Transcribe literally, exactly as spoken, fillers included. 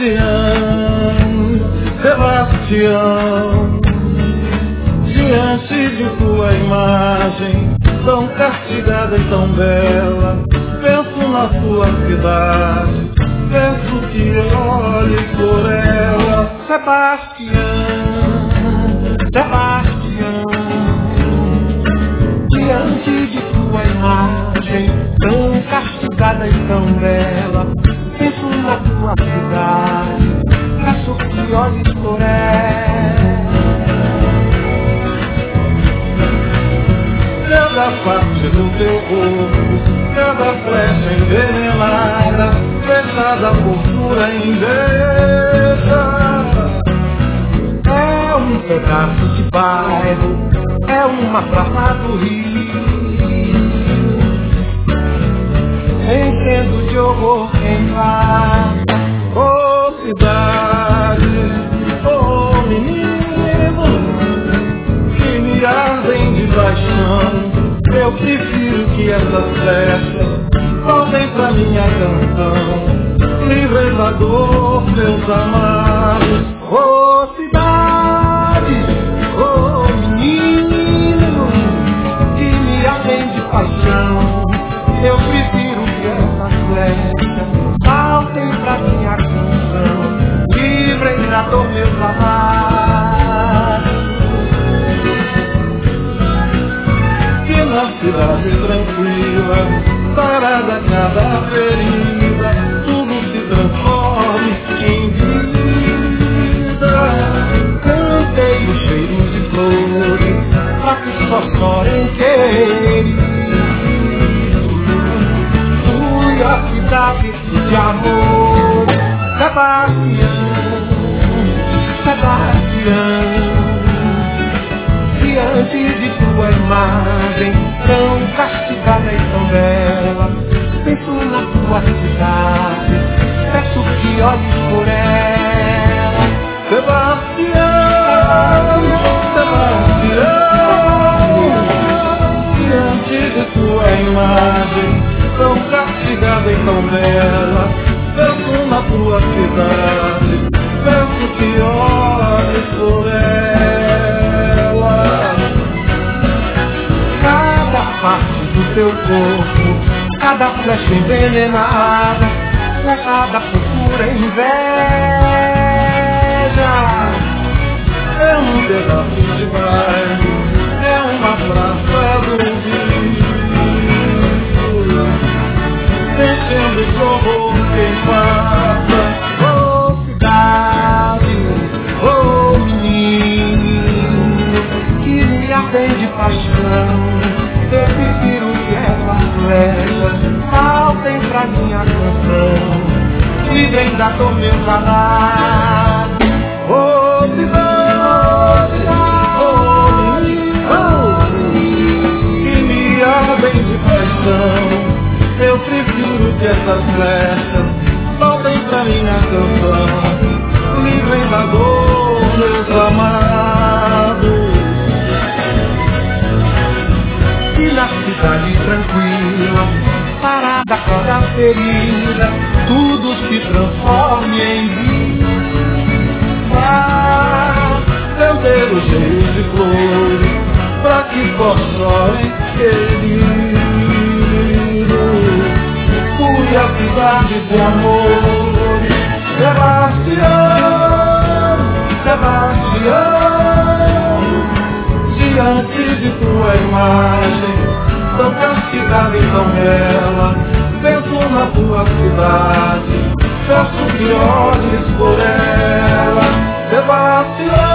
Sebastião, diante de tua imagem tão castigada e tão bela, penso na tua cidade, peço que olhes por ela. Sebastião, Sebastião, diante de tua imagem tão castigada e tão bela, penso na tua cidade, peço que olhes por ela. Cada parte do teu corpo, cada flecha envenenada, fechada por pura inveja. É um pedaço de bairro, é uma praça do rio. Entendo de horror quem passa. Oh cidade, oh menino, que me ardem de paixão. Eu prefiro que essas flechas voltem pra minha canção, livrem da dor meus amados. Oh cidade, oh menino, que me ardem de paixão. Eu prefiro que essas flechas voltem pra minha canção, livrem da dor meus amados. Que na cidade tranquila, sarada cada ferida, tudo se transforme em vida. Cantei o cheiro de flores, pra que só chorem queridos. Fui a cidade de amor. Sebastião, Sebastião, diante de tua imagem tão castigada e tão bela, penso na tua cidade, peço que olhes por ela. Sebastião, Sebastião, diante de tua imagem tão castigada e tão bela, penso na tua cidade, peço que olhes por ela. Cada parte do teu corpo, cada flecha envenenada, levada por pura inveja. É um pedaço de bairro, é uma praça do rio. Descendo de horror quem passa. Oh cidade, oh menino, que me ardem de paixão. Eu prefiro que essas flechas saltem pra minha canção, livrem da dor meus amados. Oh cidade, oh menino, que me ardem de paixão. Eu prefiro que essas flechas voltem pra minha canção, livrem da dor meus amados. E na cidade tranquila, parada cada ferida, tudo se transforme em vida. Canteiro cheio de flores, pra que só chorem queridos. Fui a cidade de amor. Sebastião, Sebastião, diante de tua imagem tão castigada e tão bela, penso na tua cidade, peço que olhes por ela. Sebastião,